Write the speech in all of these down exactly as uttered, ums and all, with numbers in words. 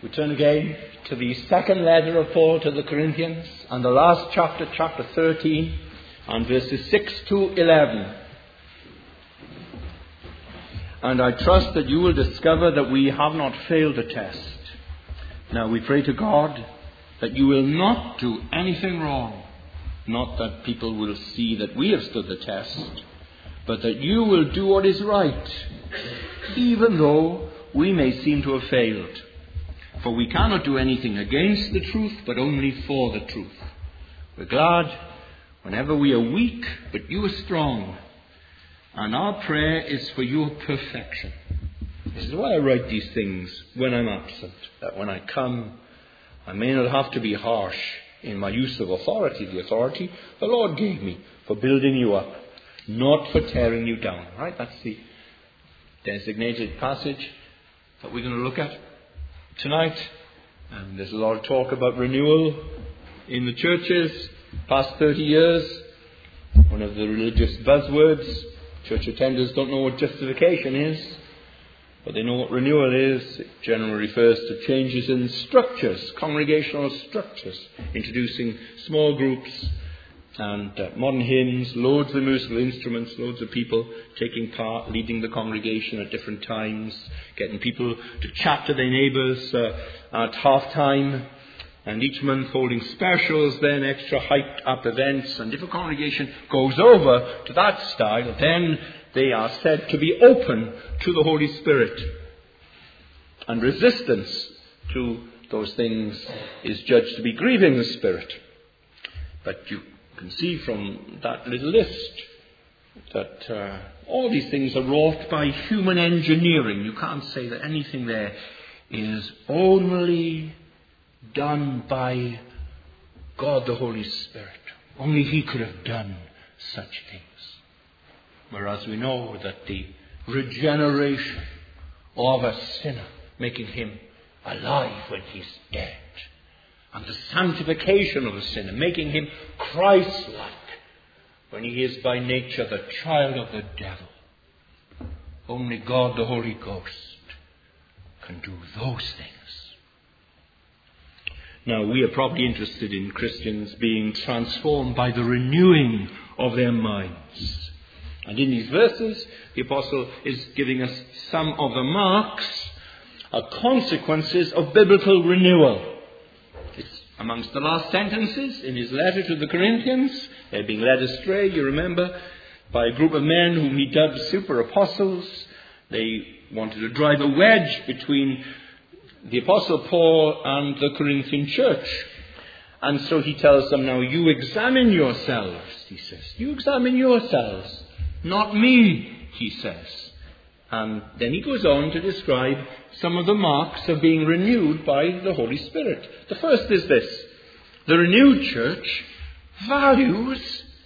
We turn again to the second letter of Paul to the Corinthians and the last chapter, chapter thirteen, and verses six to eleven. And I trust that you will discover that we have not failed the test. Now we pray to God that you will not do anything wrong. Not that people will see that we have stood the test, but that you will do what is right, even though we may seem to have failed. For we cannot do anything against the truth, but only for the truth. We're glad whenever we are weak, but you are strong. And our prayer is for your perfection. This is why I write these things when I'm absent. That when I come, I may not have to be harsh in my use of authority. The authority the Lord gave me for building you up, not for tearing you down. Right? That's the designated passage that we're going to look at tonight. And there's a lot of talk about renewal in the churches. Past thirty years, one of the religious buzzwords. Church attenders don't know what justification is, but they know what renewal is. It generally refers to changes in structures, congregational structures, introducing small groups and uh, modern hymns, loads of musical instruments, loads of people taking part, leading the congregation at different times, getting people to chat to their neighbours uh, at half time, and each month holding specials, then extra hyped up events. And if a congregation goes over to that style, then they are said to be open to the Holy Spirit. And resistance to those things is judged to be grieving the Spirit. But you can see from that little list that uh, all these things are wrought by human engineering. You can't say that anything there is only done by God the Holy Spirit. Only He could have done such things. Whereas we know that the regeneration of a sinner, making him alive when he's dead, and the sanctification of a sinner, making him Christ-like when he is by nature the child of the devil. Only God the Holy Ghost can do those things. Now, we are probably interested in Christians being transformed by the renewing of their minds. And in these verses, the Apostle is giving us some of the marks, or consequences of biblical renewal. It's amongst the last sentences in his letter to the Corinthians. They're being led astray, you remember, by a group of men whom he dubbed super apostles. They wanted to drive a wedge between the Apostle Paul and the Corinthian church. And so he tells them, now you examine yourselves, he says. You examine yourselves. Not me, he says. And then he goes on to describe some of the marks of being renewed by the Holy Spirit. The first is this. The renewed church values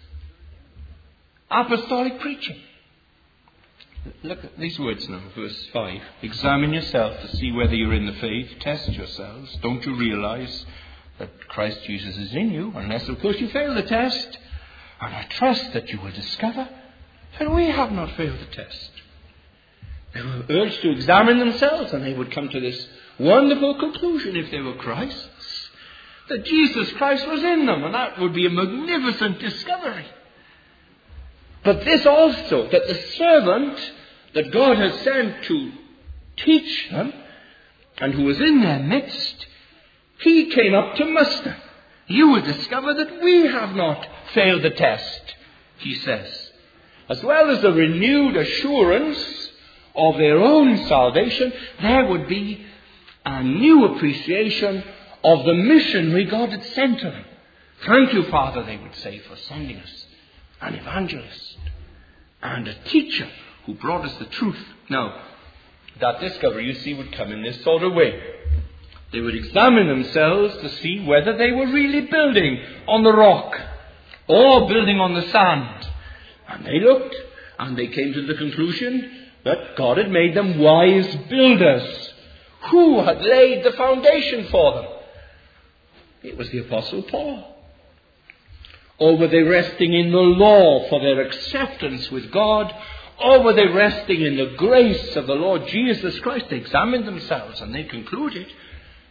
apostolic preaching. Look at these words now, verse five. Examine yourself to see whether you're in the faith. Test yourselves. Don't you realize that Christ Jesus is in you? Unless, of course, you fail the test. And I trust that you will discover that we have not failed the test. They were urged to examine themselves, and they would come to this wonderful conclusion, if they were Christ's, that Jesus Christ was in them, and that would be a magnificent discovery. But this also, that the servant that God has sent to teach them, and who was in their midst, he came up to muster. You will discover that we have not failed the test, he says. As well as the renewed assurance of their own salvation, there would be a new appreciation of the missionary God had sent to them. Thank you, Father, they would say, for sending us an evangelist and a teacher who brought us the truth. Now, that discovery, you see, would come in this sort of way. They would examine themselves to see whether they were really building on the rock or building on the sand. And they looked, and they came to the conclusion that God had made them wise builders. Who had laid the foundation for them? It was the Apostle Paul. Or were they resting in the law for their acceptance with God? Or were they resting in the grace of the Lord Jesus Christ? They examined themselves and they concluded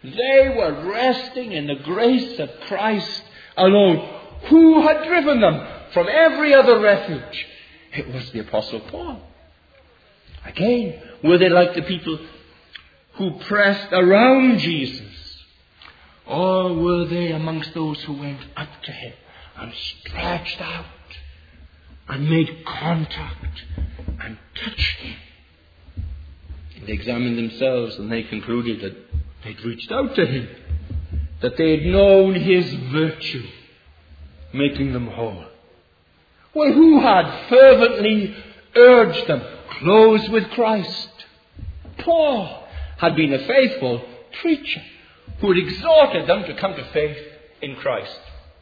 They were resting in the grace of Christ alone. Who had driven them from every other refuge? It was the Apostle Paul. Again, were they like the people who pressed around Jesus? Or were they amongst those who went up to him and stretched out and made contact and touched him? They examined themselves and they concluded that they'd reached out to him, that they had known his virtue, making them whole. Well, who had fervently urged them, close with Christ? Paul had been a faithful preacher who had exhorted them to come to faith in Christ.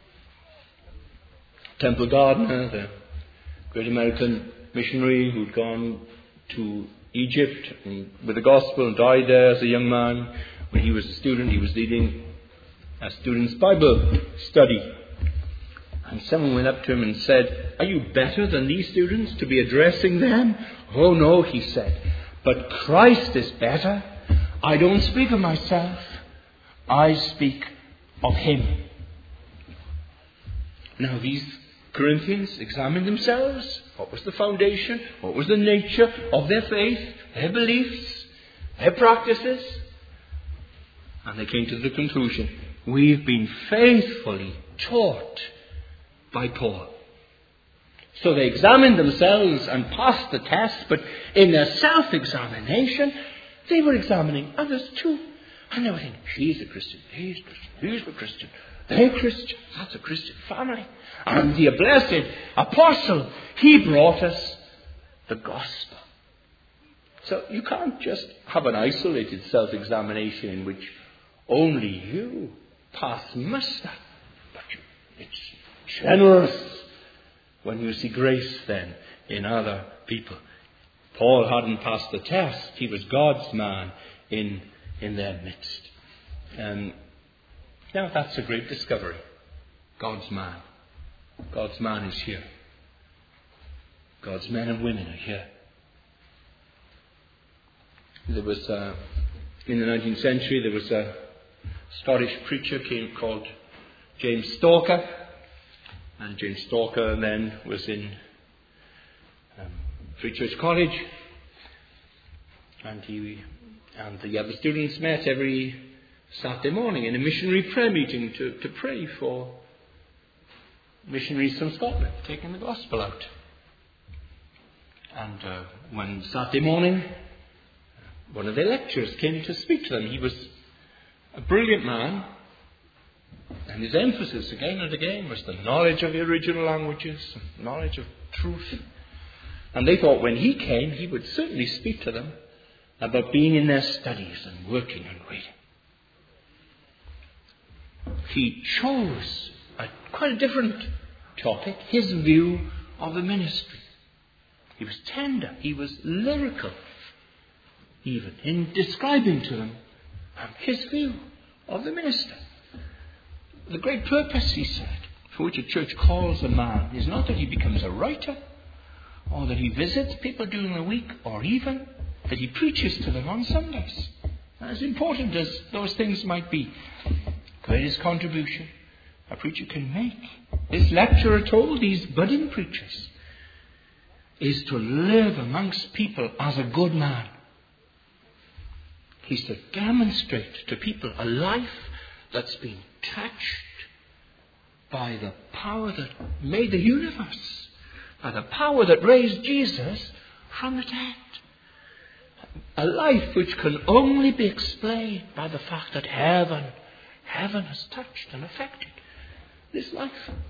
Temple Gardner, the great American missionary who'd gone to Egypt and with the gospel and died there as a young man. When he was a student, he was leading a student's Bible study. And someone went up to him and said, "Are you better than these students to be addressing them?" "Oh no," he said, "but Christ is better. I don't speak of myself. I speak of him." Now these Corinthians examined themselves. What was the foundation? What was the nature of their faith, their beliefs, their practices? And they came to the conclusion, we've been faithfully taught by Paul. So they examined themselves and passed the test, but in their self-examination, they were examining others too. And they were thinking, she's a Christian, he's a Christian, he's a Christian, they're Christian, that's a Christian family. And the blessed apostle, he brought us the gospel. So you can't just have an isolated self-examination in which only you pass muster. But it's generous when you see grace then in other people. Paul hadn't passed the test. He was God's man in, in their midst. Um, now that's a great discovery. God's man. God's man is here. God's men and women are here. There was, uh, in the nineteenth century, there was a Scottish preacher came, called James Stalker. And James Stalker then was in um, Free Church College. And he and the other students met every Saturday morning in a missionary prayer meeting to, to pray for missionaries from Scotland, taking the gospel out. And uh, one Saturday morning, one of their lecturers came to speak to them. He was a brilliant man, and his emphasis again and again was the knowledge of the original languages, knowledge of truth. And they thought when he came, he would certainly speak to them about being in their studies and working and reading. He chose a, quite a different topic, his view of the ministry. He was tender, he was lyrical, even in describing to them his view of the minister. The great purpose, he said, for which a church calls a man is not that he becomes a writer, or that he visits people during the week, or even that he preaches to them on Sundays. As important as those things might be, greatest contribution a preacher can make, this lecturer told these budding preachers, is to live amongst people as a good man. He's to demonstrate to people a life that's been touched by the power that made the universe, by the power that raised Jesus from the dead. A life which can only be explained by the fact that heaven, heaven has touched and affected this life.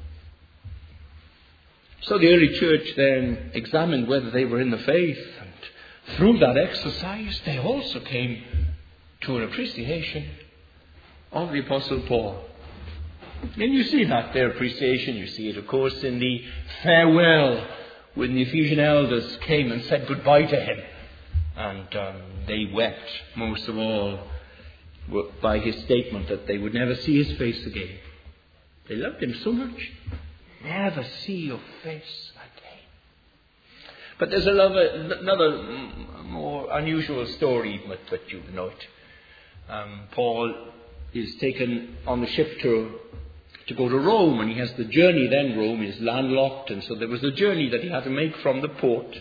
So the early church then examined whether they were in the faith, and through that exercise they also came to an appreciation of the Apostle Paul. And you see that, their appreciation. You see it, of course, in the farewell when the Ephesian elders came and said goodbye to him. And um, they wept, most of all, by his statement that they would never see his face again. They loved him so much. Never see your face again. But there's another, another more unusual story, but, but you know it. Um, Paul is taken on the ship to, to go to Rome, and he has the journey then. Rome is landlocked, and so there was a journey that he had to make from the port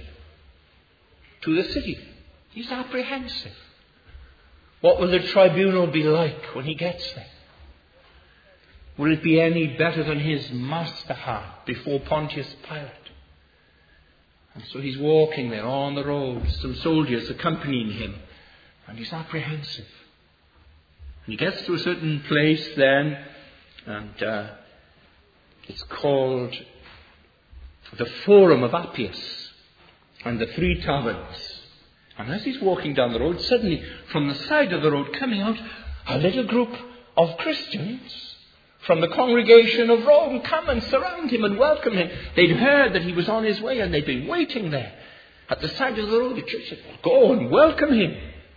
to the city. He's apprehensive. What will the tribunal be like when he gets there? Will it be any better than his master had before Pontius Pilate? And so he's walking there on the road, some soldiers accompanying him, and he's apprehensive. And he gets to a certain place then, and uh, it's called the Forum of Appius and the Three Taverns. And as he's walking down the road, suddenly from the side of the road coming out, a little group of Christians from the congregation of Rome come and surround him and welcome him. They'd heard that he was on his way, and they'd been waiting there at the side of the road. The church said, go and welcome him.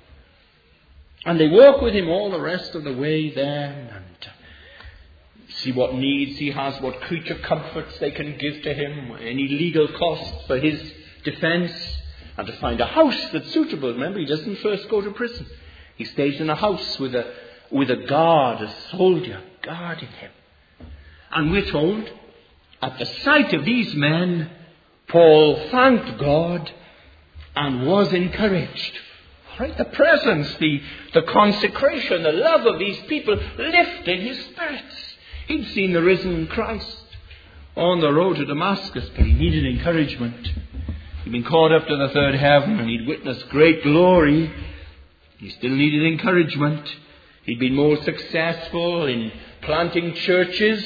And they walk with him all the rest of the way then, and see what needs he has, what creature comforts they can give to him, any legal costs for his defense, and to find a house that's suitable. Remember, he doesn't first go to prison. He stays in a house with a with a guard, a soldier guarding him. And we're told, at the sight of these men, Paul thanked God and was encouraged. Right? The presence, the, the consecration, the love of these people lifted his spirits. He'd seen the risen Christ on the road to Damascus, but he needed encouragement. He'd been caught up to the third heaven, and he'd witnessed great glory. He still needed encouragement. He'd been more successful in planting churches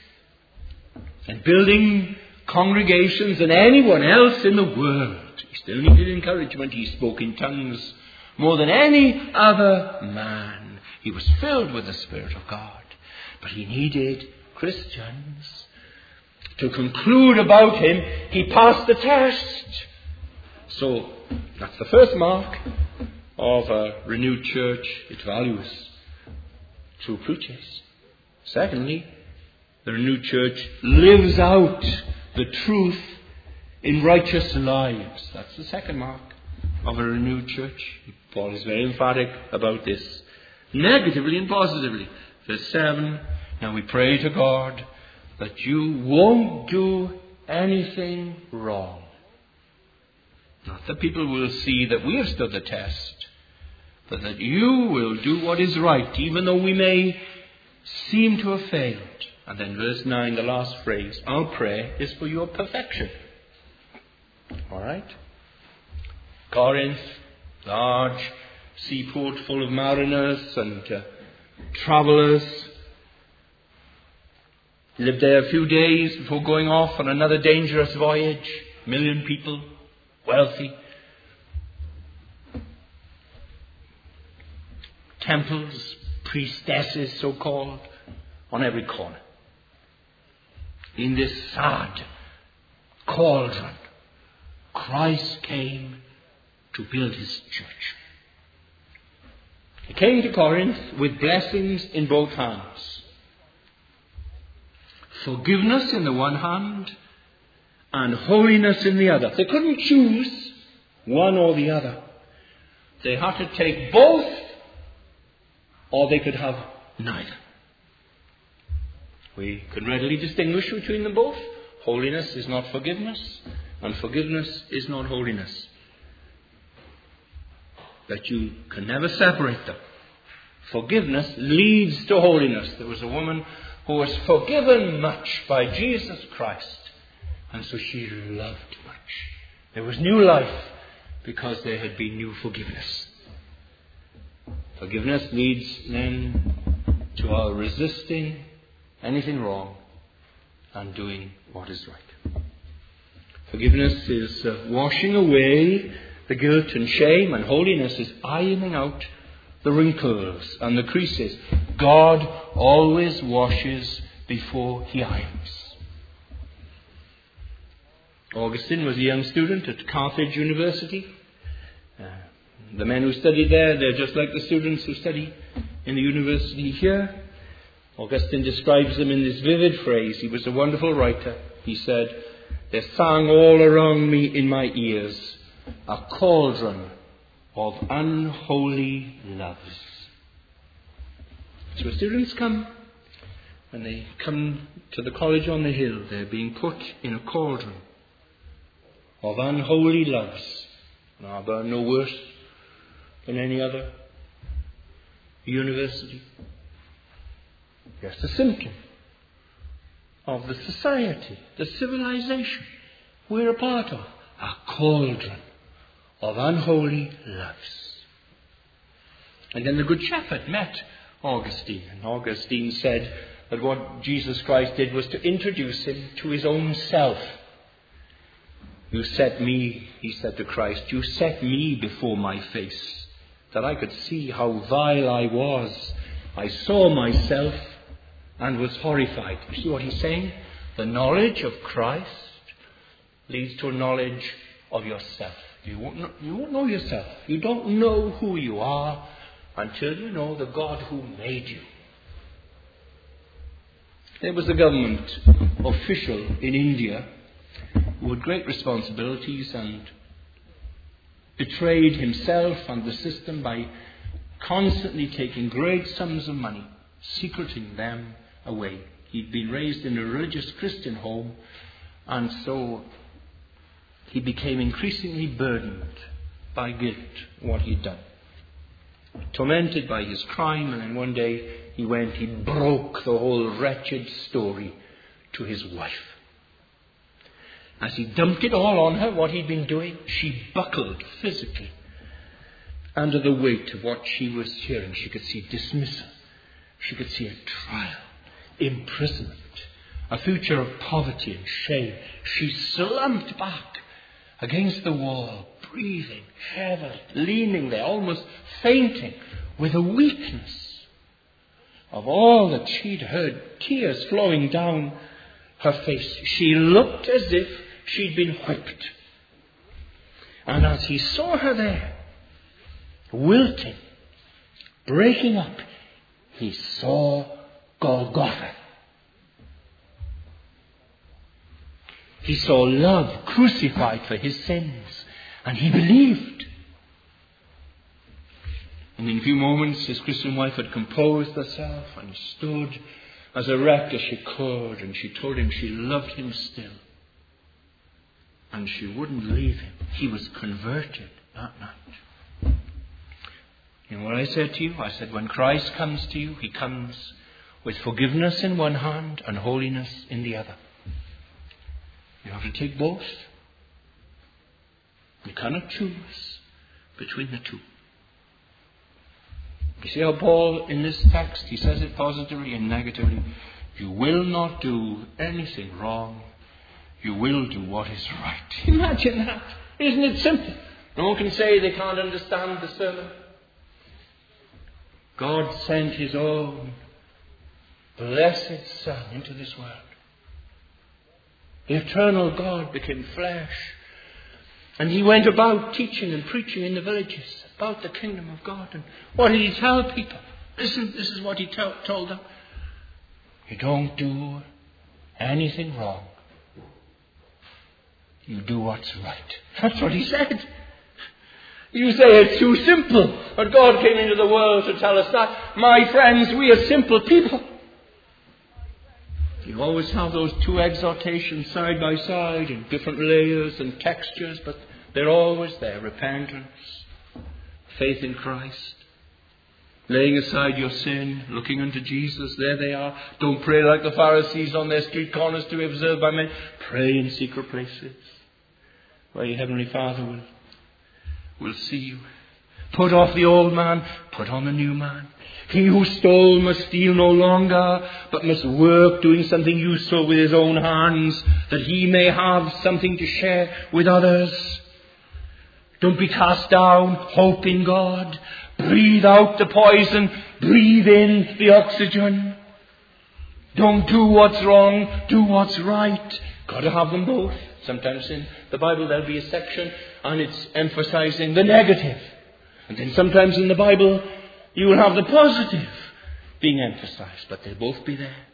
and building congregations than anyone else in the world. He still needed encouragement. He spoke in tongues more than any other man. He was filled with the Spirit of God. But he needed Christians to conclude about him. He passed the test. So that's the first mark of a renewed church. It values true preachers. Secondly, the renewed church lives out the truth in righteous lives. That's the second mark of a renewed church. Paul is very emphatic about this, negatively and positively. Verse seven, now we pray to God that you won't do anything wrong. Not that people will see that we have stood the test, but that you will do what is right, even though we may seem to have failed. And then verse nine, the last phrase, our prayer is for your perfection. All right? Corinth, large seaport full of mariners and uh, travellers. Lived there a few days before going off on another dangerous voyage. A million people, wealthy. Temples, priestesses so-called, on every corner. In this sad cauldron, Christ came to build his church. He came to Corinth with blessings in both hands. Forgiveness in the one hand and holiness in the other. They couldn't choose one or the other. They had to take both, or they could have neither. We can readily distinguish between them both. Holiness is not forgiveness, and forgiveness is not holiness. But you can never separate them. Forgiveness leads to holiness. There was a woman who was forgiven much by Jesus Christ, and so she loved much. There was new life because there had been new forgiveness. Forgiveness leads then to our resisting anything wrong and doing what is right. Forgiveness is uh, washing away the guilt and shame, and holiness is ironing out the wrinkles and the creases. God always washes before he irons. Augustine was a young student at Carthage University. Uh, the men who studied there, they're just like the students who study in the university here. Augustine describes them in this vivid phrase. He was a wonderful writer. He said, "There sang all around me in my ears a cauldron of unholy loves." So students come, when they come to the college on the hill, they're being put in a cauldron of unholy loves. Now, they're no worse than any other university. Just a symptom of the society, the civilization we're a part of. A cauldron of unholy loves. And then the Good Shepherd met Augustine, and Augustine said that what Jesus Christ did was to introduce him to his own self. You set me, he said to Christ, you set me before my face, that I could see how vile I was. I saw myself and was horrified. You see what he's saying? The knowledge of Christ leads to a knowledge of yourself. You won't know, you won't know yourself. You don't know who you are until you know the God who made you. There was a government official in India who had great responsibilities and betrayed himself and the system by constantly taking great sums of money, secreting them away. He'd been raised in a religious Christian home, and so he became increasingly burdened by guilt, what he'd done. Tormented by his crime, and then one day he went, he broke the whole wretched story to his wife. As he dumped it all on her, what he'd been doing, she buckled physically under the weight of what she was hearing. She could see dismissal. She could see a trial, imprisonment, a future of poverty and shame. She slumped back against the wall, breathing heavily, leaning there, almost fainting, with a weakness of all that she'd heard, tears flowing down her face. She looked as if she'd been whipped. And as he saw her there, wilting, breaking up, he saw Golgotha. He saw love crucified for his sins, and he believed. And in a few moments his Christian wife had composed herself and stood as erect as she could, and she told him she loved him still. And she wouldn't leave him. He was converted that night. And what I said to you, I said, when Christ comes to you, he comes with forgiveness in one hand and holiness in the other. You have to take both. You cannot choose between the two. You see how Paul, in this text, he says it positively and negatively. You will not do anything wrong. You will do what is right. Imagine that. Isn't it simple? No one can say they can't understand the sermon. God sent his own blessed Son into this world. The eternal God became flesh. And he went about teaching and preaching in the villages about the kingdom of God. And what did he tell people? Listen, this is what he t- told them. You don't do anything wrong. You do what's right. That's what he said. You say it's too simple. But God came into the world to tell us that. My friends, we are simple people. You always have those two exhortations side by side in different layers and textures, but they're always there. Repentance, faith in Christ, laying aside your sin, looking unto Jesus. There they are. Don't pray like the Pharisees on their street corners to be observed by men. Pray in secret places where your Heavenly Father will, will see you. Put off the old man, put on the new man. He who stole must steal no longer, but must work, doing something useful with his own hands, that he may have something to share with others. Don't be cast down. Hope in God. Breathe out the poison. Breathe in the oxygen. Don't do what's wrong. Do what's right. Got to have them both. Sometimes in the Bible there'll be a section and it's emphasizing the negative. And then sometimes in the Bible you will have the positive being emphasized, but they'll both be there.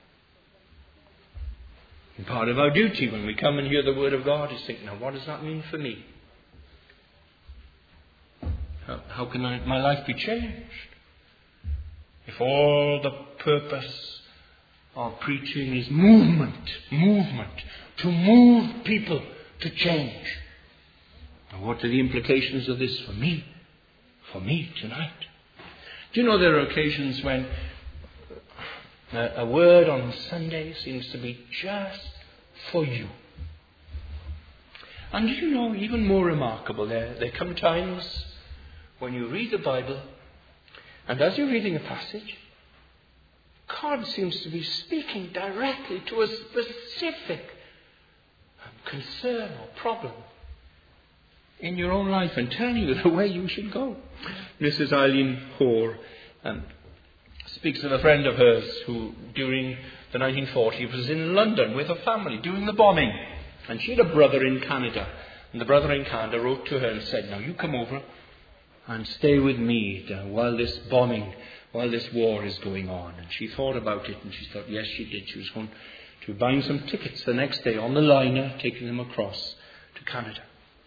And part of our duty when we come and hear the word of God is think, now what does that mean for me? How, how can I, my life be changed? if all the purpose of preaching is movement, movement, to move people to change. And what are the implications of this for me? For me tonight. Do you know there are occasions when a, a word on Sunday seems to be just for you? And do you know, even more remarkable, there, there come times when you read the Bible, and as you're reading a passage, God seems to be speaking directly to a specific concern or problem in your own life and telling you the way you should go. Missus Eileen Hoare um, speaks of a friend of hers who, during the nineteen forties, was in London with her family during the bombing. And she had a brother in Canada. And the brother in Canada wrote to her and said, now you come over and stay with me while this bombing, while this war is going on. And she thought about it and she thought, yes, she did. She was going to be buying some tickets the next day on the liner, taking them across to Canada.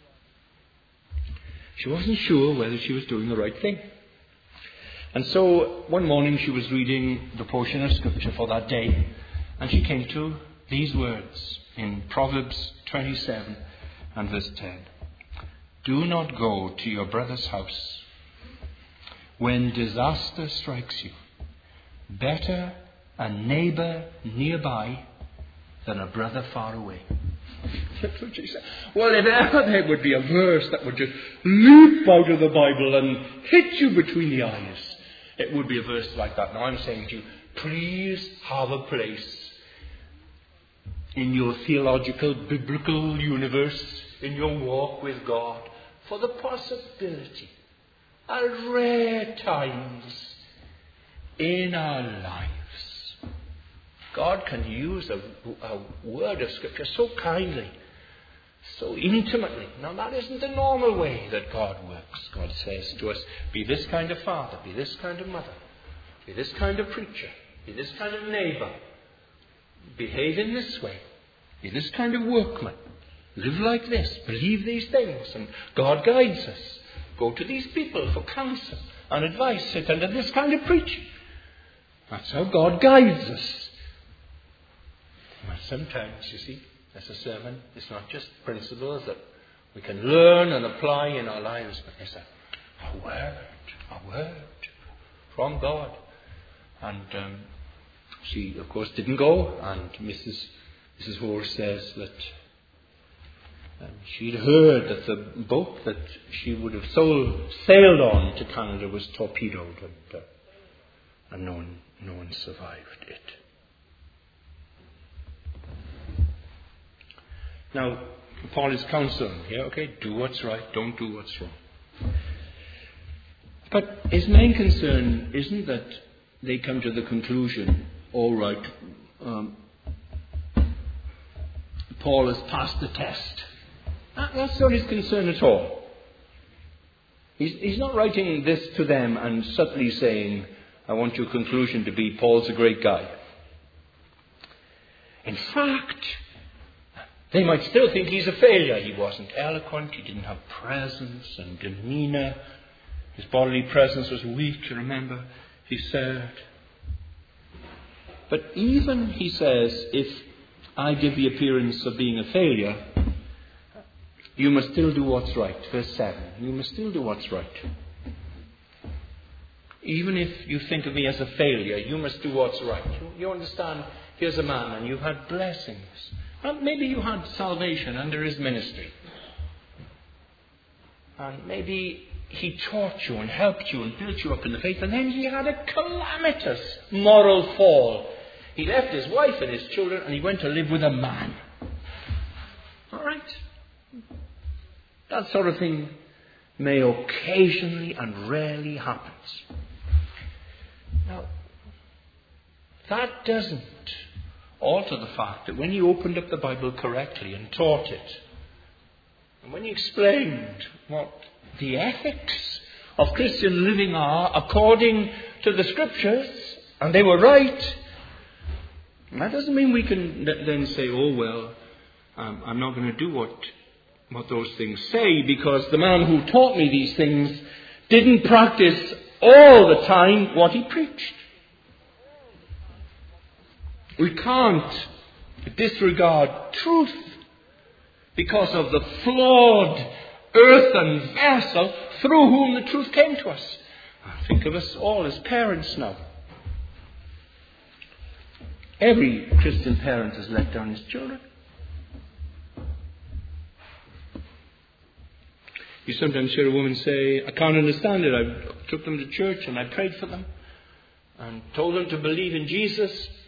She wasn't sure whether she was doing the right thing. And so one morning she was reading the portion of Scripture for that day, and she came to these words in Proverbs twenty-seven and verse ten. Do not go to your brother's house when disaster strikes you. Better a neighbor nearby than a brother far away. That's what she said. Well, if ever there would be a verse that would just leap out of the Bible and hit you between the eyes, it would be a verse like that. Now I'm saying to you, please have a place in your theological, biblical universe, in your walk with God, for the possibility at rare times in our lives God can use a, a word of Scripture so kindly, so intimately. Now that isn't the normal way that God works. God says to us, be this kind of father, be this kind of mother, be this kind of preacher, be this kind of neighbor, behave in this way, be this kind of workman, live like this, believe these things, and God guides us. Go to these people for counsel and advice, sit under this kind of preaching. That's how God guides us. But sometimes, you see, as a sermon, it's not just principles that we can learn and apply in our lives, but it's a, a word, a word from God. And um, she, of course, didn't go, and Missus Missus Hoare says that um, she'd heard that the boat that she would have sold, sailed on to Canada was torpedoed, and, uh, and no one, no one survived it. Now, Paul is counseling here, okay, do what's right, don't do what's wrong. But his main concern isn't that they come to the conclusion, all right, um, Paul has passed the test. That, that's not his concern at all. He's, he's not writing this to them and subtly saying, I want your conclusion to be Paul's a great guy. In fact, they might still think he's a failure. He wasn't eloquent, he didn't have presence and demeanour. His bodily presence was weak, you remember, he said. But even, he says, if I give the appearance of being a failure, you must still do what's right. Verse seven, you must still do what's right. Even if you think of me as a failure, you must do what's right. You, you understand, here's a man and you've had blessings. Well, maybe you had salvation under his ministry. And maybe he taught you and helped you and built you up in the faith. And then he had a calamitous moral fall. He left his wife and his children and he went to live with a man. All right? That sort of thing may occasionally and rarely happen. Now, that doesn't alter the fact that when he opened up the Bible correctly and taught it, and when he explained what the ethics of Christian living are according to the Scriptures, and they were right, that doesn't mean we can then say, oh well, um, I'm not going to do what, what those things say, because the man who taught me these things didn't practice all the time what he preached. We can't disregard truth because of the flawed earthen vessel through whom the truth came to us. I think of us all as parents now. Every Christian parent has let down his children. You sometimes hear a woman say, I can't understand it. I took them to church and I prayed for them and told them to believe in Jesus.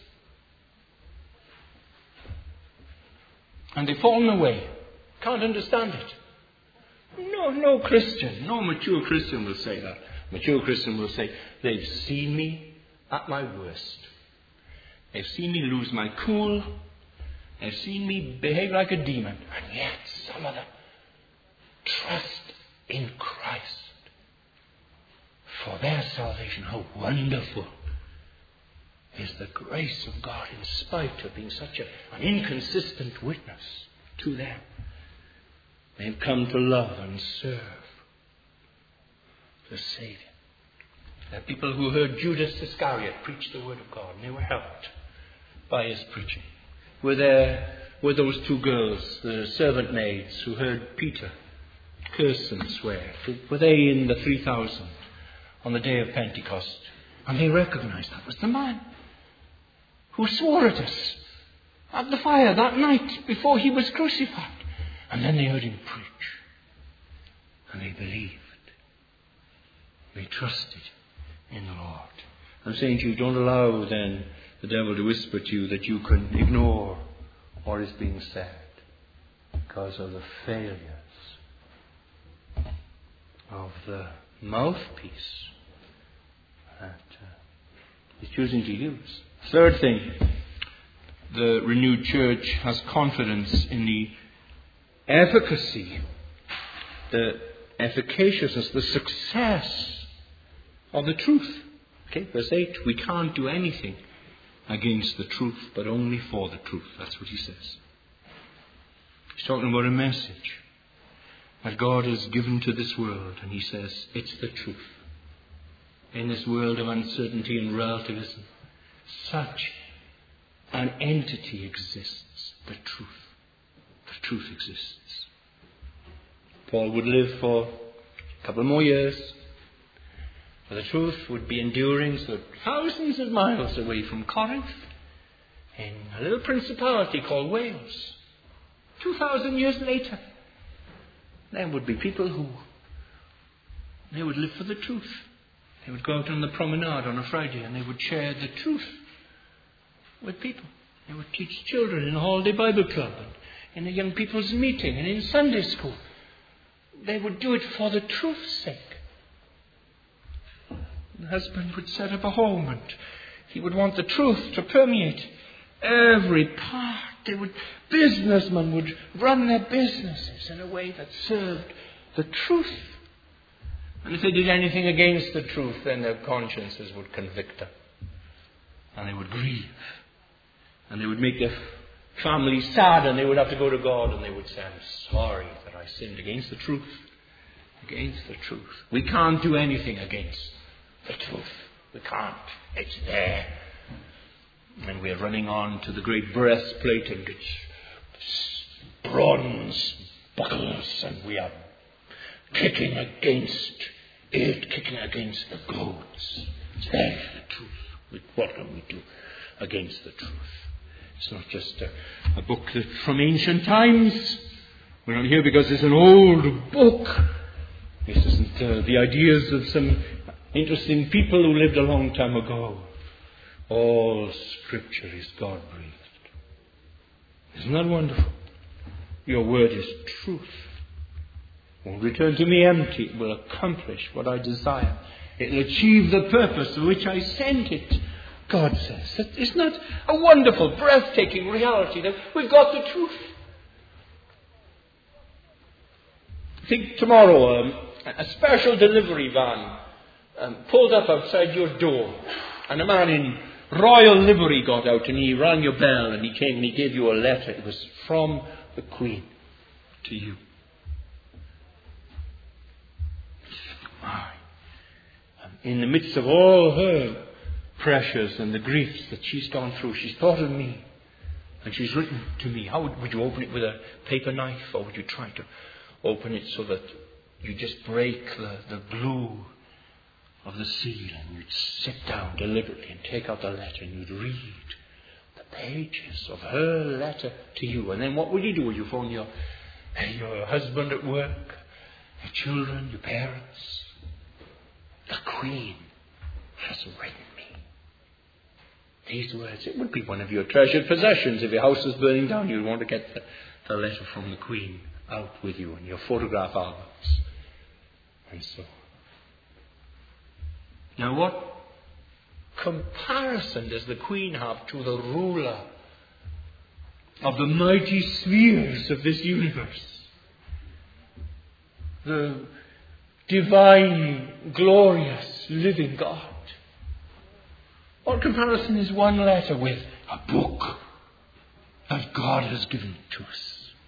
And they've fallen away. Can't understand it. No, no Christian, no mature Christian will say that. Mature Christian will say, they've seen me at my worst. They've seen me lose my cool. They've seen me behave like a demon. And yet, some of them trust in Christ for their salvation. How wonderful is the grace of God in spite of being such a, an inconsistent witness to them. They've come to love and serve the Savior. There are people who heard Judas Iscariot preach the Word of God, and they were helped by his preaching. Were there were those two girls, the servant maids, who heard Peter curse and swear? Were they in the three thousand on the day of Pentecost? And they recognized that was the man who swore at us at the fire that night before he was crucified. And then they heard him preach. And they believed. They trusted in the Lord. I'm saying to you, don't allow then the devil to whisper to you that you can ignore what is being said because of the failures of the mouthpiece that uh, he's choosing to use. Third thing, the renewed church has confidence in the efficacy, the efficaciousness, the success of the truth. Okay, verse eight, we can't do anything against the truth, but only for the truth. That's what he says. He's talking about a message that God has given to this world, and he says, it's the truth. In this world of uncertainty and relativism, such an entity exists, the truth. The truth exists. Paul would live for a couple more years, but the truth would be enduring so thousands of miles away from Corinth, in a little principality called Wales. Two thousand years later, there would be people who, they would live for the truth. They would go out on the promenade on a Friday and they would share the truth with people. They would teach children in a holiday Bible club and in a young people's meeting and in Sunday school. They would do it for the truth's sake. The husband would set up a home and he would want the truth to permeate every part. They would, businessmen would run their businesses in a way that served the truth. And if they did anything against the truth, then their consciences would convict them. And they would grieve. And they would make their family sad, and they would have to go to God and they would say, I'm sorry that I sinned against the truth. Against the truth. We can't do anything against the truth. We can't. It's there. And we're running on to the great breastplate and its bronze buckles, and we are kicking against it, kicking against the goats. It's there, the truth. What can we do against the truth? It's not just a, a book that from ancient times. We're not here because it's an old book. This isn't uh, the ideas of some interesting people who lived a long time ago. All Scripture is God-breathed. Isn't that wonderful? Your word is truth. It won't return to me empty. It will accomplish what I desire. It will achieve the purpose for which I sent it. God says. Isn't that a wonderful, breathtaking reality that we've got the truth? I think tomorrow um, a special delivery van um, pulled up outside your door, and a man in royal livery got out and he rang your bell and he came and he gave you a letter. It was from the Queen to you. My. In the midst of all her pressures and the griefs that she's gone through. She's thought of me. And she's written to me. How would, would you open it with a paper knife? Or would you try to open it so that you just break the, the glue of the seal, and you'd sit down deliberately and take out the letter and you'd read the pages of her letter to you. And then what would you do? Would you phone your, your husband at work, your children, your parents? The Queen has written me these words. It would be one of your treasured possessions. If your house was burning down, you'd want to get the, the letter from the Queen out with you in your photograph albums and so on. Now, what comparison does the Queen have to the ruler of the mighty spheres of this universe? The divine, glorious, living God. What comparison is one letter with a book that God has given to us?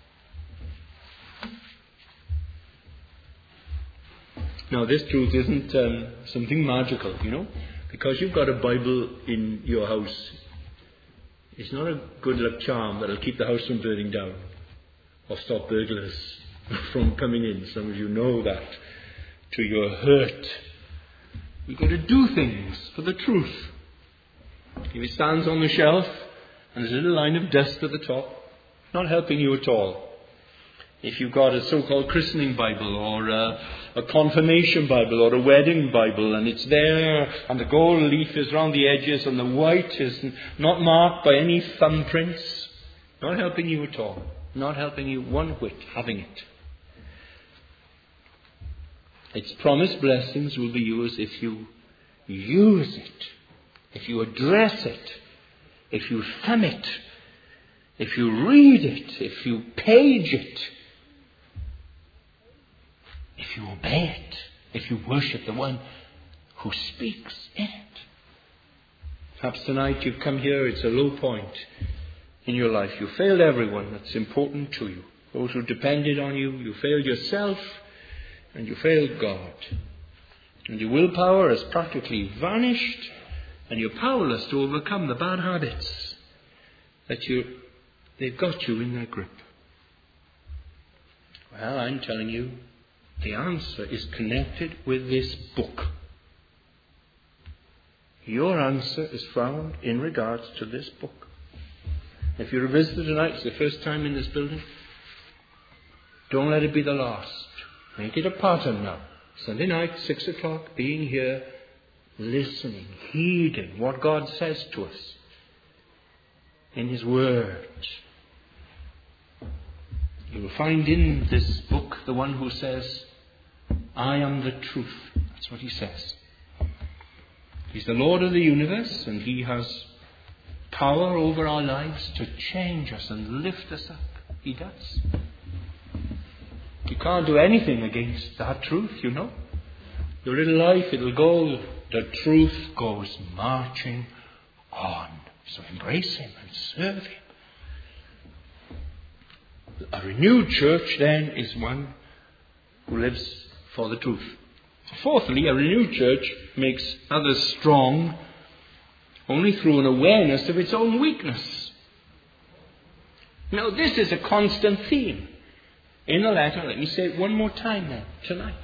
Now, this truth isn't um, something magical, you know. Because you've got a Bible in your house, it's not a good luck charm that'll keep the house from burning down or stop burglars from coming in. Some of you know that to your hurt. We've got to do things for the truth. If it stands on the shelf and there's a little line of dust at the top, not helping you at all. If you've got a so-called christening Bible or a, a confirmation Bible or a wedding Bible, and it's there and the gold leaf is round the edges and the white is not marked by any thumbprints, not helping you at all. Not helping you one whit having it. Its promised blessings will be yours if you use it, if you address it, if you thumb it, if you read it, if you page it, if you obey it, if you worship the one who speaks in it. Perhaps tonight you've come here, it's a low point in your life. You failed everyone that's important to you. Those who depended on you, you failed yourself, and you failed God. And your willpower has practically vanished, and you're powerless to overcome the bad habits that you they've got you in their grip. Well, I'm telling you, the answer is connected with this book. Your answer is found in regards to this book. If you're a visitor tonight, it's the first time in this building, don't let it be the last. Make it a pattern now. Sunday night, six o'clock, being here, listening, heeding what God says to us in His Word. You will find in this book the one who says, I am the truth. That's what He says. He's the Lord of the universe, and He has power over our lives to change us and lift us up. He does. You can't do anything against that truth, you know. Your little life, it'll go, the truth goes marching on. So embrace Him and serve Him. A renewed church, then, is one who lives for the truth. Fourthly, a renewed church makes others strong only through an awareness of its own weakness. Now, this is a constant theme in the letter. Let me say it one more time then, tonight.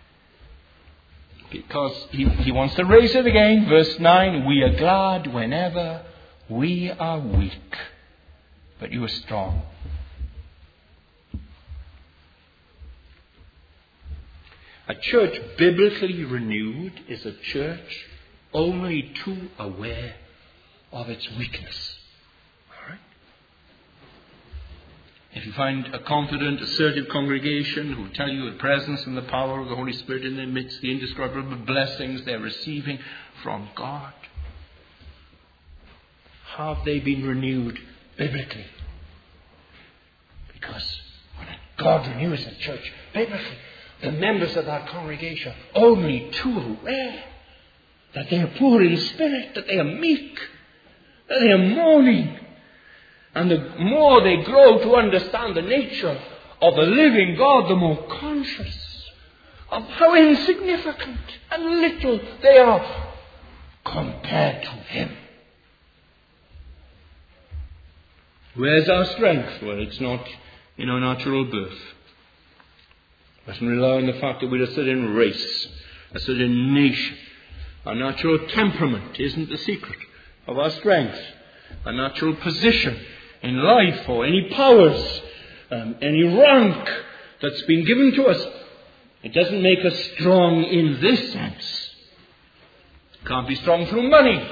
Because he, he wants to raise it again. Verse nine, we are glad whenever we are weak, but you are strong. A church biblically renewed is a church only too aware of its weakness. All right? If you find a confident, assertive congregation who tell you the presence and the power of the Holy Spirit in their midst, the indescribable blessings they're receiving from God, have they been renewed biblically? Because when God renews a church biblically, the members of that congregation are only too aware that they are poor in spirit, that they are meek, that they are mourning. And the more they grow to understand the nature of the living God, the more conscious of how insignificant and little they are compared to him. Where's our strength? Well, it's not in our natural birth. We mustn't rely on the fact that we're a certain race, a certain nation. Our natural temperament isn't the secret of our strength. Our natural position in life, or any powers, um, any rank that's been given to us, it doesn't make us strong in this sense. Can't be strong through money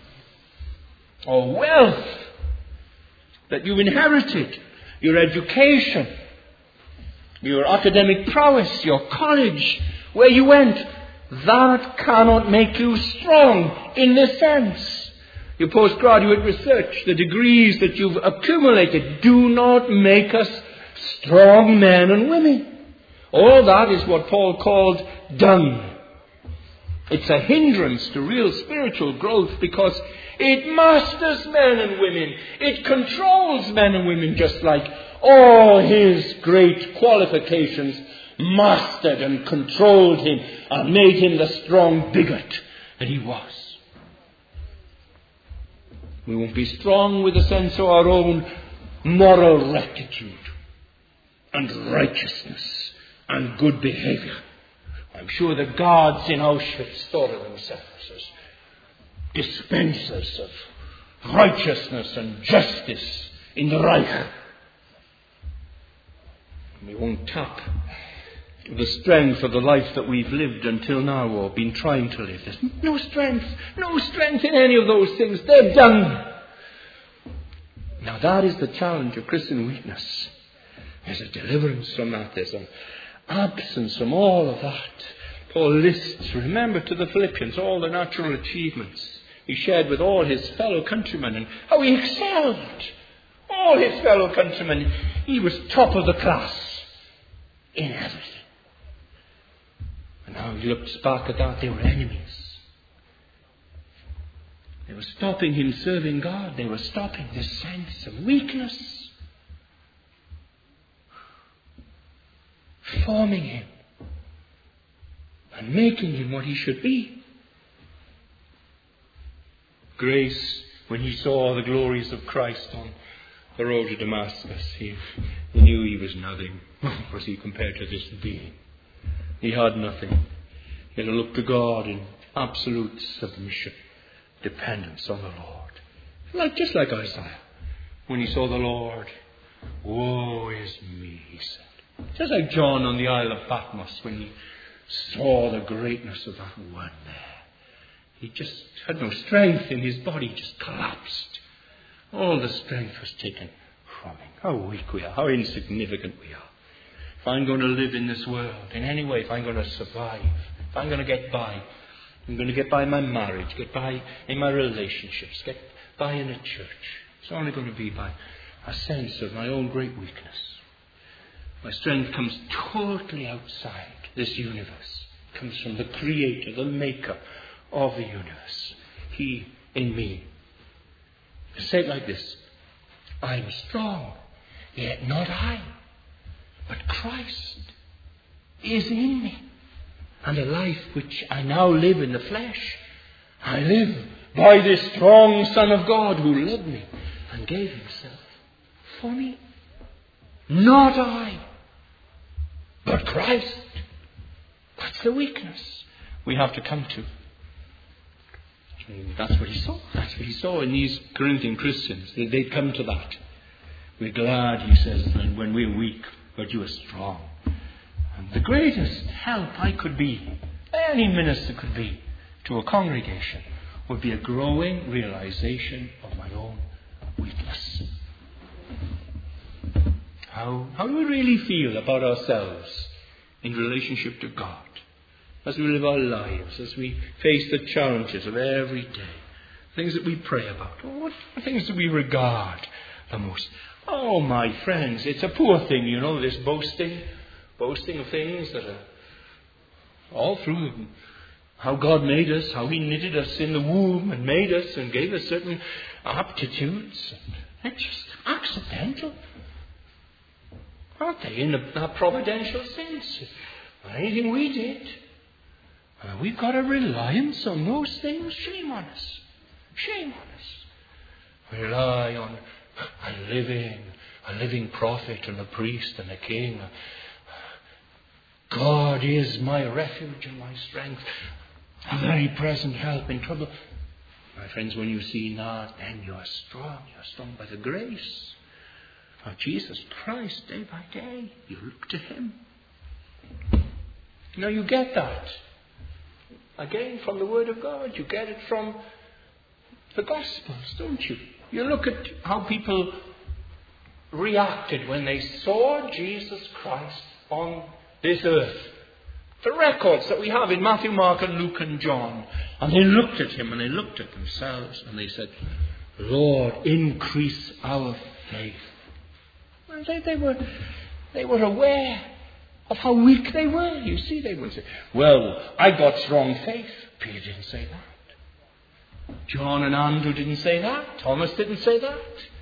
or wealth that you've inherited, your education, your academic prowess, your college, where you went. That cannot make you strong in this sense. Your postgraduate research, the degrees that you've accumulated, do not make us strong men and women. All that is what Paul called dung. It's a hindrance to real spiritual growth because it masters men and women. It controls men and women, just like all his great qualifications mastered and controlled him and made him the strong bigot that he was. We won't be strong with a sense of our own moral rectitude and righteousness and good behavior. I'm sure the guards in Auschwitz thought of themselves as dispensers of righteousness and justice in the Reich. We won't tap the strength of the life that we've lived until now or been trying to live. There's no strength, no strength in any of those things. They're done. Now that is the challenge of Christian weakness. There's a deliverance from that. There's an absence from all of that. Paul lists, remember, to the Philippians, all the natural achievements he shared with all his fellow countrymen and how he excelled. All his fellow countrymen, he was top of the class in everything. And now he looks back at that, they were enemies. They were stopping him serving God. They were stopping this sense of weakness, forming him and making him what he should be. Grace, when he saw the glories of Christ on the road to Damascus, he, he knew he was nothing, was he, compared to this being. He had nothing. He had to look to God in absolute submission, dependence on the Lord. Like, just like Isaiah, when he saw the Lord, woe is me, he said. Just like John on the Isle of Patmos, when he saw the greatness of that one there. He just had no strength in his body, just collapsed. All the strength was taken from him. How weak we are, how insignificant we are. If I'm going to live in this world in any way, if I'm going to survive, if I'm going to get by, I'm going to get by in my marriage, get by in my relationships, get by in a church. It's only going to be by a sense of my own great weakness. My strength comes totally outside this universe. It comes from the Creator, the Maker of the universe. He in me. Say it like this: I'm strong, yet not I, but Christ is in me. And the life which I now live in the flesh, I live by this strong Son of God who loved me and gave himself for me. Not I, but Christ. That's the weakness we have to come to. And that's what he saw. That's what he saw in these Corinthian Christians. They'd come to that. We're glad, he says, when we're weak, but you are strong. And the greatest help I could be, any minister could be, to a congregation would be a growing realization of my own weakness. How, how do we really feel about ourselves in relationship to God? As we live our lives, as we face the challenges of every day, things that we pray about, what things do we regard the most? Oh, my friends, it's a poor thing, you know, this boasting, boasting of things that are all through how God made us, how he knitted us in the womb and made us and gave us certain aptitudes. They're just accidental, aren't they, in a providential sense? Anything we did. Well, we've got a reliance on those things. Shame on us. Shame on us. We rely on a living, a living prophet and a priest and a king. God is my refuge and my strength, a very present help in trouble. My friends, when you see that, then you are strong. You are strong by the grace of Jesus Christ day by day. You look to Him. Now you get that. Again, from the Word of God. You get it from the Gospels, don't you? You look at how people reacted when they saw Jesus Christ on this earth. The records that we have in Matthew, Mark and Luke and John. And they looked at Him and they looked at themselves and they said, Lord, increase our faith. And they, they, were, they were aware of how weak they were. You see, they would say, well, I got strong faith. Peter didn't say that. John and Andrew didn't say that. Thomas didn't say that.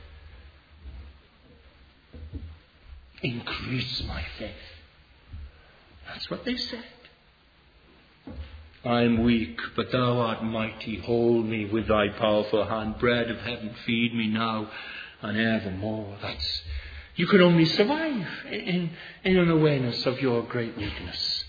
Increase my faith. That's what they said. I am weak, but thou art mighty. Hold me with thy powerful hand. Bread of heaven, feed me now and evermore. That's, you can only survive in, in an awareness of your great weakness.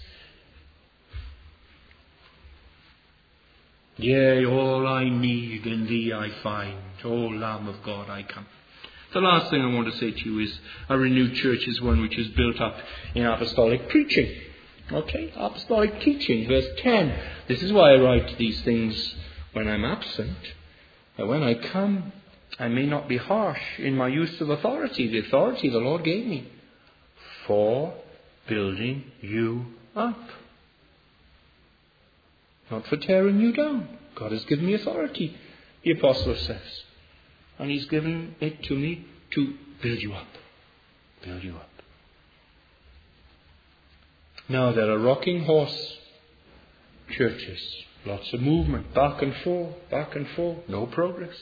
Yea, all I need in thee I find. O Lamb of God, I come. The last thing I want to say to you is a renewed church is one which is built up in apostolic preaching. Okay, apostolic teaching, verse ten. This is why I write these things when I'm absent. That when I come, I may not be harsh in my use of authority. The authority the Lord gave me for building you up. Not for tearing you down. God has given me authority, the apostle says. And He's given it to me to build you up. Build you up. Now there are rocking horse churches. Lots of movement. Back and forth. Back and forth. No progress.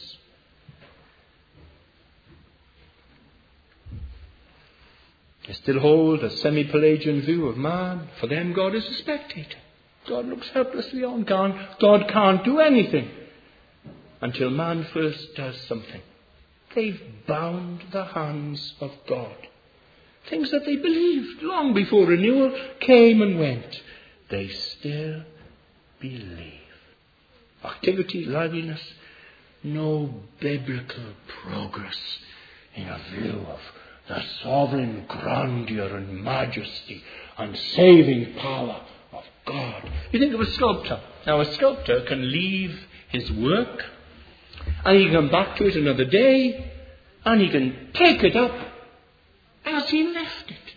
They still hold a semi-Pelagian view of man. For them, God is a spectator. God looks helplessly on. God can't do anything until man first does something. They've bound the hands of God. Things that they believed long before renewal came and went. They still believe. Activity, liveliness, no biblical progress in a view of the sovereign grandeur and majesty and saving power of God. You think of a sculptor. Now a sculptor can leave his work and he can come back to it another day and he can take it up as he left it.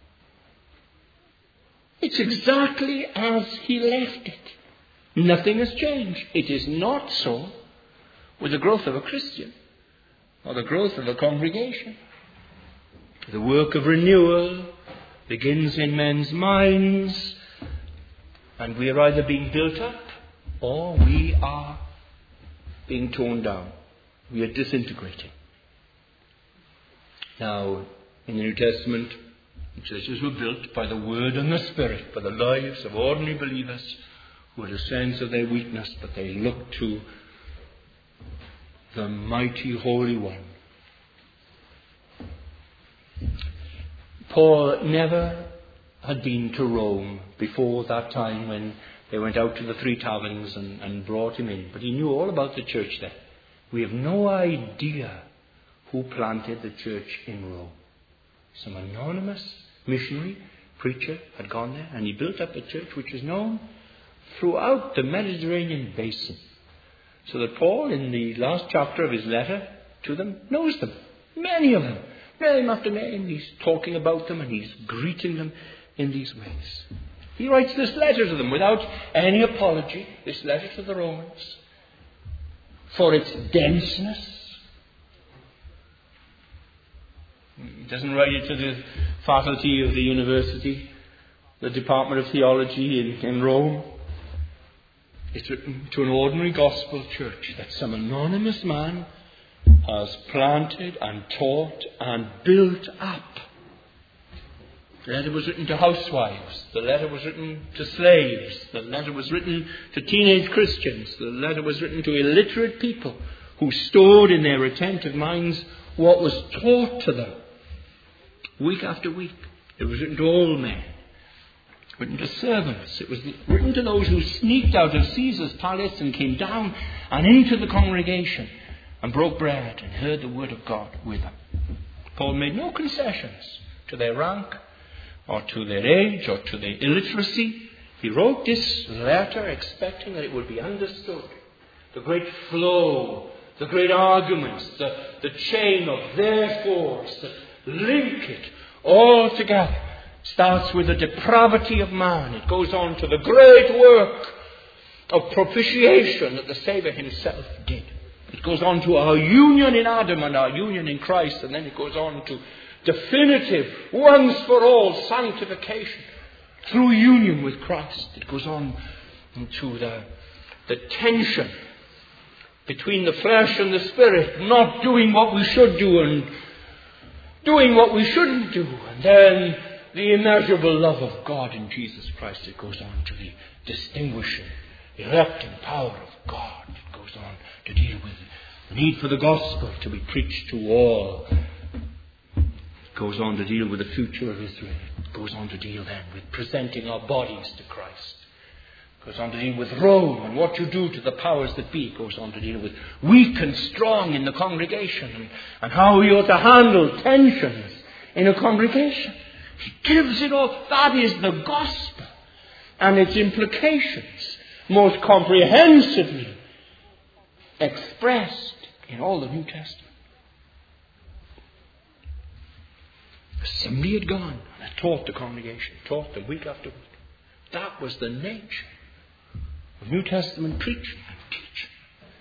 It's exactly as he left it. Nothing has changed. It is not so with the growth of a Christian or the growth of a congregation. The work of renewal begins in men's minds, and we are either being built up or we are being torn down. We are disintegrating. Now, in the New Testament, churches were built by the Word and the Spirit, by the lives of ordinary believers who had a sense of their weakness, but they looked to the mighty Holy One. Paul never had been to Rome before that time when they went out to the three taverns and, and brought him in. But he knew all about the church there. We have no idea who planted the church in Rome. Some anonymous missionary preacher had gone there and he built up a church which is known throughout the Mediterranean basin. So that Paul, in the last chapter of his letter to them, knows them. Many of them. Name after name. He's talking about them and he's greeting them in these ways. He writes this letter to them without any apology, this letter to the Romans, for its denseness. He doesn't write it to the faculty of the university, the Department of Theology in, in Rome. It's written to an ordinary gospel church that some anonymous man has planted and taught and built up. The letter was written to housewives. The letter was written to slaves. The letter was written to teenage Christians. The letter was written to illiterate people who stored in their attentive minds what was taught to them week after week. It was written to old men, written to servants. It was written to those who sneaked out of Caesar's palace and came down and into the congregation and broke bread and heard the word of God with them. Paul made no concessions to their rank or to their age or to their illiteracy. He wrote this letter expecting that it would be understood. The great flow, the great arguments, the, the chain of therefores that link it all together starts with the depravity of man. It goes on to the great work of propitiation that the Saviour himself did. It goes on to our union in Adam and our union in Christ, and then it goes on to definitive, once for all sanctification through union with Christ. It goes on into the, the tension between the flesh and the spirit, not doing what we should do and doing what we shouldn't do, and then the immeasurable love of God in Jesus Christ. It goes on to the distinguishing, electing power of God. It goes on to deal with the need for the gospel to be preached to all. It goes on to deal with the future of Israel. It goes on to deal then with presenting our bodies to Christ. It goes on to deal with Rome and what you do to the powers that be. It goes on to deal with weak and strong in the congregation and, and how we ought to handle tensions in a congregation. He gives it all. That is the gospel and its implications most comprehensively expressed in all the New Testament. Somebody had gone and had taught the congregation, taught them week after week. That was the nature of New Testament preaching and teaching.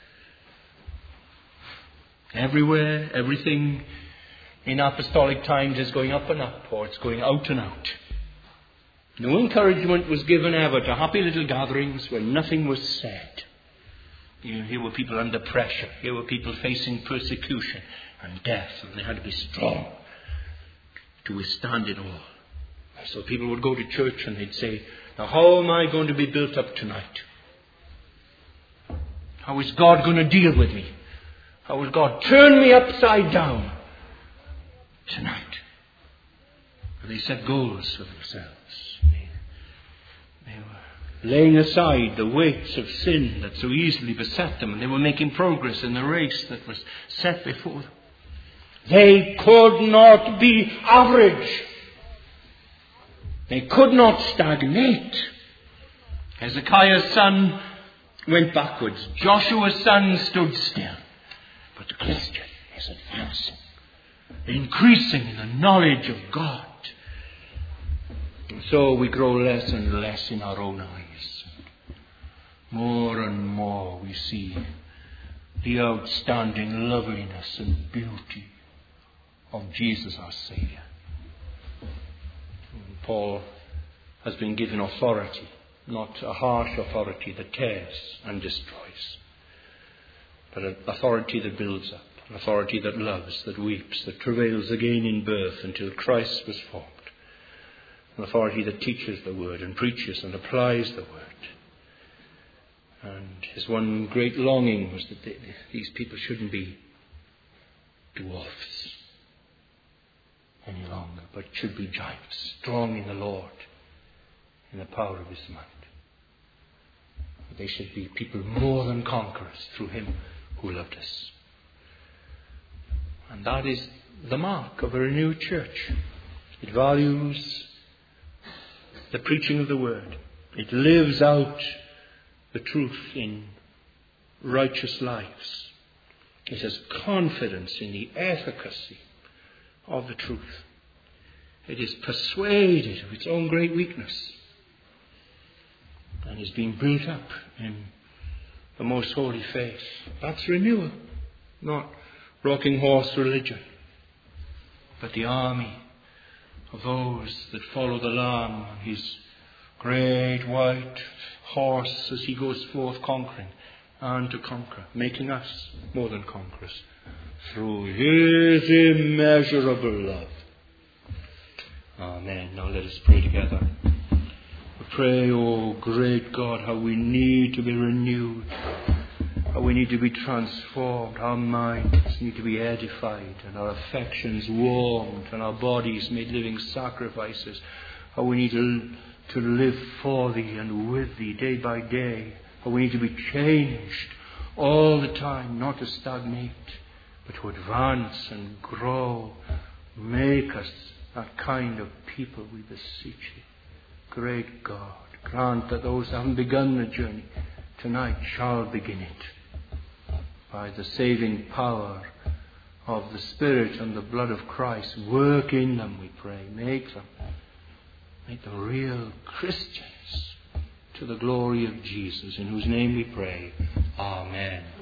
Everywhere, everything in apostolic times is going up and up, or it's going out and out. No encouragement was given ever to happy little gatherings where nothing was said. You know, here were people under pressure. Here were people facing persecution and death, and they had to be strong to withstand it all. So people would go to church and they'd say, now how am I going to be built up tonight? How is God going to deal with me? How will God turn me upside down tonight? And they set goals for themselves. They, they were laying aside the weights of sin that so easily beset them, and they were making progress in the race that was set before them. They could not be average. They could not stagnate. Hezekiah's son went backwards. Joshua's son stood still. But the Christian is advancing, increasing in the knowledge of God. And so we grow less and less in our own eyes. More and more we see the outstanding loveliness and beauty of Jesus our Saviour. And Paul has been given authority, not a harsh authority that tears and destroys, but an authority that builds up, an authority that loves, that weeps, that travails again in birth until Christ was formed, an authority that teaches the word and preaches and applies the word. And his one great longing was that they, these people shouldn't be dwarfs any longer, but should be giants, strong in the Lord, in the power of his might. They should be people more than conquerors through him who loved us. And that is the mark of a renewed church. It values the preaching of the word. It lives out the truth in righteous lives. It has confidence in the efficacy of the truth. It is persuaded of its own great weakness and is being built up in the most holy faith. That's renewal, not rocking horse religion, but the army of those that follow the Lamb on his great white horse as he goes forth conquering and to conquer, making us more than conquerors through his immeasurable love. Amen. Now let us pray together. We pray, oh great God, how we need to be renewed, how we need to be transformed, our minds need to be edified, and our affections warmed, and our bodies made living sacrifices, how we need to, to live for Thee and with Thee day by day, how we need to be changed all the time, not to stagnate, but to advance and grow. Make us that kind of people, we beseech Thee. Great God, grant that those who haven't begun the journey tonight shall begin it. By the saving power of the Spirit and the blood of Christ, work in them, we pray. Make them, make them real Christians to the glory of Jesus, in whose name we pray. Amen.